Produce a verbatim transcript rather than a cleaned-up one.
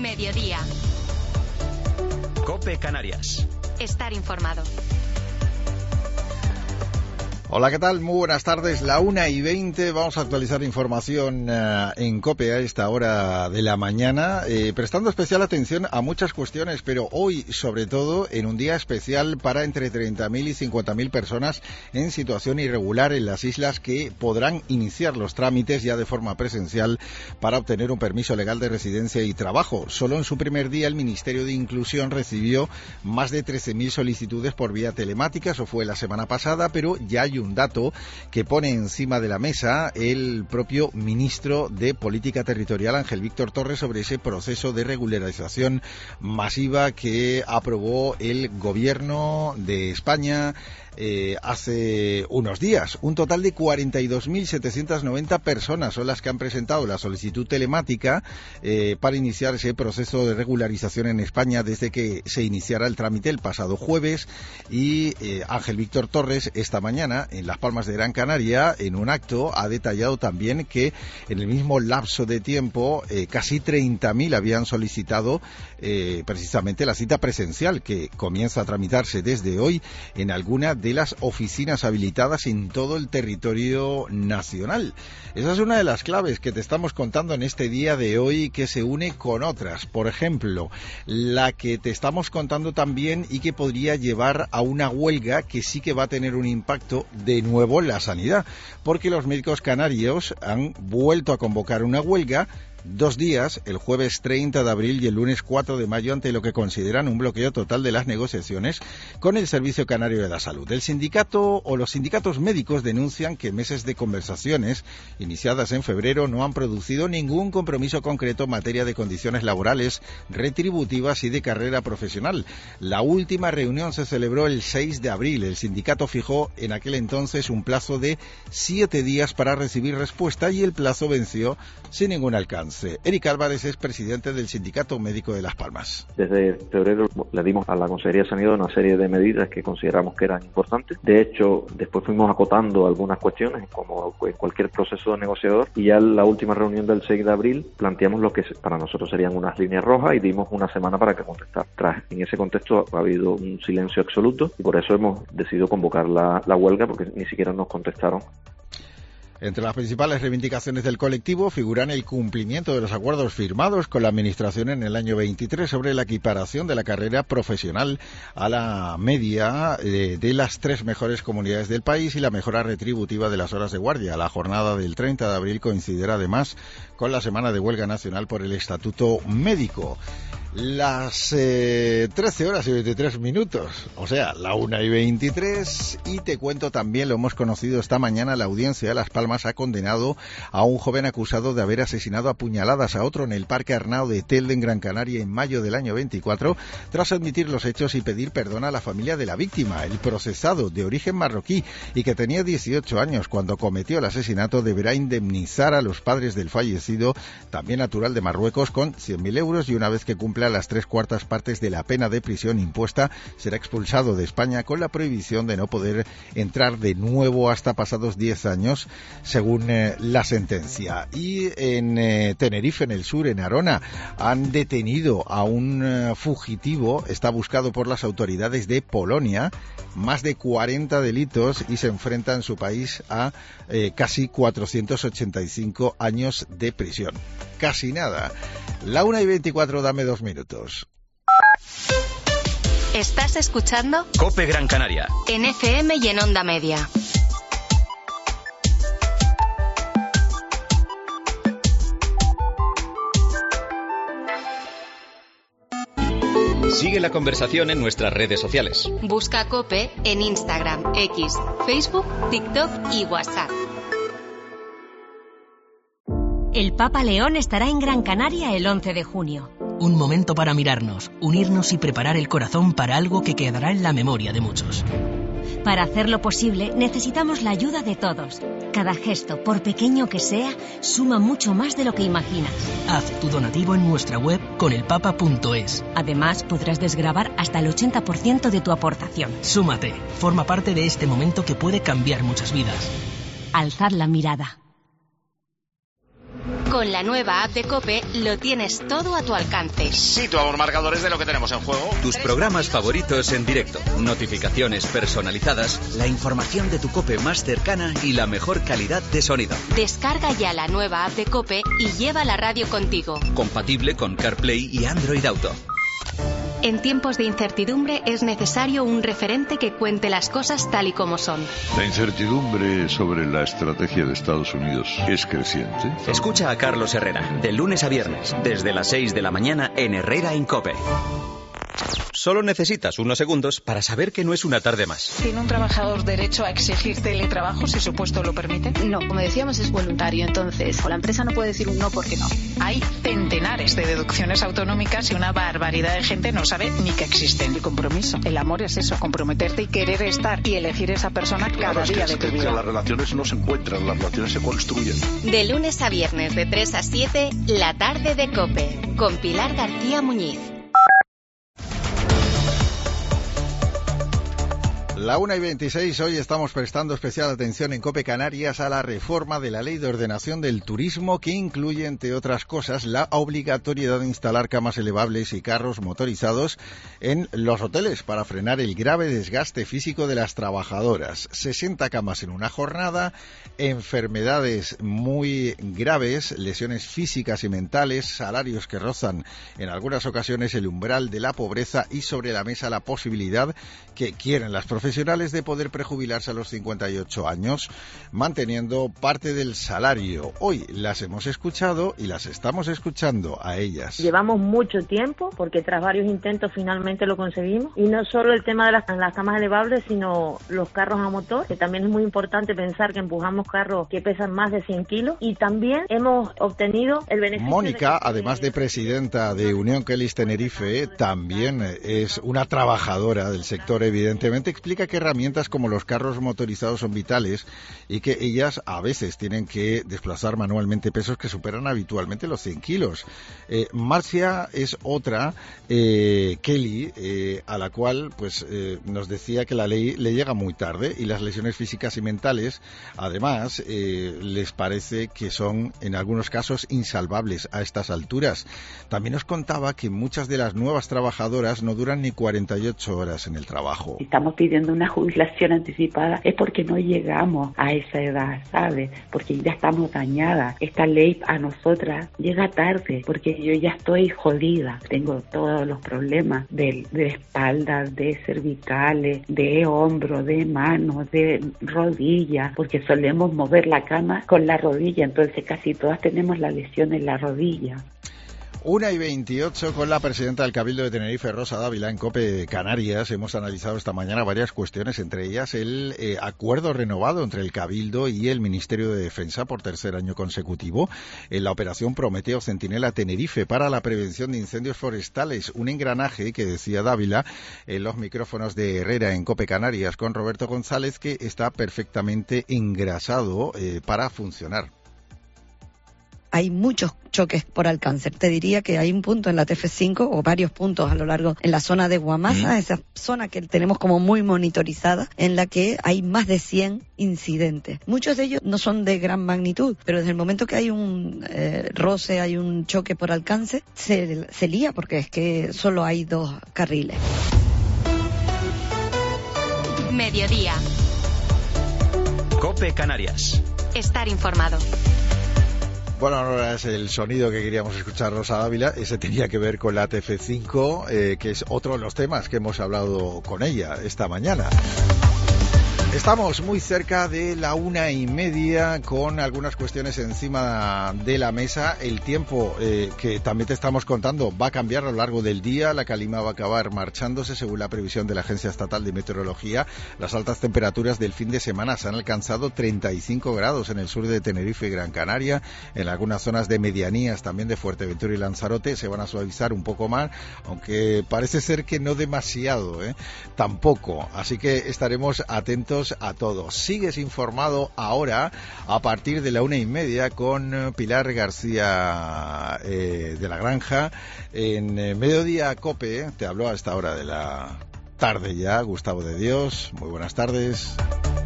Mediodía. COPE Canarias. Estar informado. Hola, ¿qué tal? Muy buenas tardes. La una y veinte. Vamos a actualizar información uh, en COPE a esta hora de la mañana, eh, prestando especial atención a muchas cuestiones, pero hoy, sobre todo, en un día especial para entre treinta mil y cincuenta mil personas en situación irregular en las islas que podrán iniciar los trámites ya de forma presencial para obtener un permiso legal de residencia y trabajo. Solo en su primer día el Ministerio de Inclusión recibió más de trece mil solicitudes por vía telemática. Eso fue la semana pasada, pero ya hay un dato que pone encima de la mesa el propio ministro de Política Territorial, Ángel Víctor Torres, sobre ese proceso de regularización masiva que aprobó el Gobierno de España Eh, hace unos días. Un total de cuarenta y dos mil setecientas noventa personas son las que han presentado la solicitud telemática eh, para iniciar ese proceso de regularización en España desde que se iniciara el trámite el pasado jueves. Y eh, Ángel Víctor Torres esta mañana en Las Palmas de Gran Canaria, en un acto, ha detallado también que en el mismo lapso de tiempo eh, casi treinta mil habían solicitado eh, precisamente la cita presencial, que comienza a tramitarse desde hoy en alguna de de las oficinas habilitadas en todo el territorio nacional. Esa es una de las claves que te estamos contando en este día de hoy, que se une con otras. Por ejemplo, la que te estamos contando también y que podría llevar a una huelga que sí que va a tener un impacto de nuevo en la sanidad, porque los médicos canarios han vuelto a convocar una huelga. Dos días, el jueves treinta de abril y el lunes cuatro de mayo, ante lo que consideran un bloqueo total de las negociaciones con el Servicio Canario de la Salud. El sindicato o los sindicatos médicos denuncian que meses de conversaciones iniciadas en febrero no han producido ningún compromiso concreto en materia de condiciones laborales, retributivas y de carrera profesional. La última reunión se celebró el seis de abril. El sindicato fijó en aquel entonces un plazo de siete días para recibir respuesta y el plazo venció sin ningún alcance. Eric Álvarez es presidente del Sindicato Médico de Las Palmas. Desde febrero le dimos a la Consejería de Sanidad una serie de medidas que consideramos que eran importantes. De hecho, después fuimos acotando algunas cuestiones, como en cualquier proceso de negociador, y ya en la última reunión del seis de abril planteamos lo que para nosotros serían unas líneas rojas y dimos una semana para que contestar. Tras, en ese contexto ha habido un silencio absoluto y por eso hemos decidido convocar la, la huelga, porque ni siquiera nos contestaron. Entre las principales reivindicaciones del colectivo figuran el cumplimiento de los acuerdos firmados con la Administración en el año veintitrés sobre la equiparación de la carrera profesional a la media de, de las tres mejores comunidades del país y la mejora retributiva de las horas de guardia. La jornada del treinta de abril coincidirá además con la semana de huelga nacional por el Estatuto Médico. Las eh, trece horas y veintitrés minutos, o sea, la una y veintitrés, y te cuento también, lo hemos conocido esta mañana, la Audiencia de Las Palmas ha condenado a un joven acusado de haber asesinado a puñaladas a otro en el Parque Arnao de Telde, en Gran Canaria, en mayo del año veinticuatro, tras admitir los hechos y pedir perdón a la familia de la víctima. El procesado, de origen marroquí y que tenía dieciocho años cuando cometió el asesinato, deberá indemnizar a los padres del fallecido, también natural de Marruecos, con cien mil euros, y una vez que cumpla las tres cuartas partes de la pena de prisión impuesta, será expulsado de España con la prohibición de no poder entrar de nuevo hasta pasados diez años, según eh, la sentencia. Y en eh, Tenerife, en el sur, en Arona, han detenido a un eh, fugitivo. Está buscado por las autoridades de Polonia, más de cuarenta delitos, y se enfrenta en su país a eh, casi cuatrocientos ochenta y cinco años de prisión. Casi nada. La una y veinticuatro, dame dos minutos. ¿Estás escuchando? COPE Gran Canaria. En F M y en Onda Media. Sigue la conversación en nuestras redes sociales. Busca COPE en Instagram, X, Facebook, TikTok y WhatsApp. El Papa León estará en Gran Canaria el once de junio. Un momento para mirarnos, unirnos y preparar el corazón para algo que quedará en la memoria de muchos. Para hacerlo posible, necesitamos la ayuda de todos. Cada gesto, por pequeño que sea, suma mucho más de lo que imaginas. Haz tu donativo en nuestra web conelpapa punto es. Además, podrás desgravar hasta el ochenta por ciento de tu aportación. Súmate, forma parte de este momento que puede cambiar muchas vidas. Alzad la mirada. Con la nueva app de COPE lo tienes todo a tu alcance. Situamos marcadores de lo que tenemos en juego. Tus programas favoritos en directo, notificaciones personalizadas, la información de tu COPE más cercana y la mejor calidad de sonido. Descarga ya la nueva app de COPE y lleva la radio contigo. Compatible con CarPlay y Android Auto. En tiempos de incertidumbre es necesario un referente que cuente las cosas tal y como son. La incertidumbre sobre la estrategia de Estados Unidos es creciente. Escucha a Carlos Herrera, de lunes a viernes, desde las seis de la mañana en Herrera en COPE. Solo necesitas unos segundos para saber que no es una tarde más. ¿Tiene un trabajador derecho a exigir teletrabajo si su puesto lo permite? No, como decíamos, es voluntario, entonces o la empresa no puede decir un no porque no. Hay centenares de deducciones autonómicas y una barbaridad de gente no sabe ni que existen. El compromiso, el amor es eso, comprometerte y querer estar y elegir esa persona cada claro, día es que de tu vida. Las relaciones no se encuentran, las relaciones se construyen. De lunes a viernes de tres a siete, la tarde de COPE, con Pilar García Muñiz. La una y veintiséis, hoy estamos prestando especial atención en COPE Canarias a la reforma de la Ley de Ordenación del Turismo que incluye, entre otras cosas, la obligatoriedad de instalar camas elevables y carros motorizados en los hoteles para frenar el grave desgaste físico de las trabajadoras. sesenta camas en una jornada, enfermedades muy graves, lesiones físicas y mentales, salarios que rozan en algunas ocasiones el umbral de la pobreza y sobre la mesa la posibilidad que quieren las profesionales de poder prejubilarse a los cincuenta y ocho años, manteniendo parte del salario. Hoy las hemos escuchado y las estamos escuchando a ellas. Llevamos mucho tiempo, porque tras varios intentos finalmente lo conseguimos, y no solo el tema de las, las camas elevables, sino los carros a motor, que también es muy importante pensar que empujamos carros que pesan más de cien kilos, y también hemos obtenido el beneficio. Mónica, de que... además de presidenta de Unión Kellys Tenerife, también es una trabajadora del sector, evidentemente. Explica que herramientas como los carros motorizados son vitales y que ellas a veces tienen que desplazar manualmente pesos que superan habitualmente los cien kilos. Eh, Marcia es otra eh, Kelly eh, a la cual pues eh, nos decía que la ley le llega muy tarde y las lesiones físicas y mentales además eh, les parece que son en algunos casos insalvables a estas alturas. También nos contaba que muchas de las nuevas trabajadoras no duran ni cuarenta y ocho horas en el trabajo. Estamos pidiendo una jubilación anticipada es porque no llegamos a esa edad, ¿sabes? Porque ya estamos dañadas. Esta ley a nosotras llega tarde porque yo ya estoy jodida. Tengo todos los problemas de, de espalda, de cervicales, de hombro, de manos, de rodillas, porque solemos mover la cama con la rodilla, entonces casi todas tenemos la lesión en la rodilla. una y veintiocho con la presidenta del Cabildo de Tenerife, Rosa Dávila, en COPE Canarias. Hemos analizado esta mañana varias cuestiones, entre ellas el eh, acuerdo renovado entre el Cabildo y el Ministerio de Defensa por tercer año consecutivo en la operación Prometeo Centinela Tenerife para la prevención de incendios forestales. Un engranaje que, decía Dávila, en los micrófonos de Herrera en COPE Canarias con Roberto González, que está perfectamente engrasado eh, para funcionar. Hay muchos choques por alcance. Te diría que hay un punto en la T F cinco o varios puntos a lo largo en la zona de Guamasa, mm. esa zona que tenemos como muy monitorizada, en la que hay más de cien incidentes. Muchos de ellos no son de gran magnitud, pero desde el momento que hay un eh, roce, hay un choque por alcance, se, se lía porque es que solo hay dos carriles. Mediodía. COPE Canarias. Estar informado. Bueno, no era ese el sonido que queríamos escuchar, Rosa Dávila. Ese tenía que ver con la T F cinco, eh, que es otro de los temas que hemos hablado con ella esta mañana. Estamos muy cerca de la una y media con algunas cuestiones encima de la mesa. El tiempo eh, que también te estamos contando va a cambiar a lo largo del día. La calima va a acabar marchándose según la previsión de la Agencia Estatal de Meteorología. Las altas temperaturas del fin de semana se han alcanzado treinta y cinco grados en el sur de Tenerife y Gran Canaria. En algunas zonas de medianías también de Fuerteventura y Lanzarote se van a suavizar un poco más, aunque parece ser que no demasiado, ¿eh? Tampoco. Así que estaremos atentos a todos. Sigues informado ahora a partir de la una y media con Pilar García eh, de la Granja en eh, Mediodía COPE. Te habló a esta hora de la tarde ya Gustavo de Dios. Muy buenas tardes.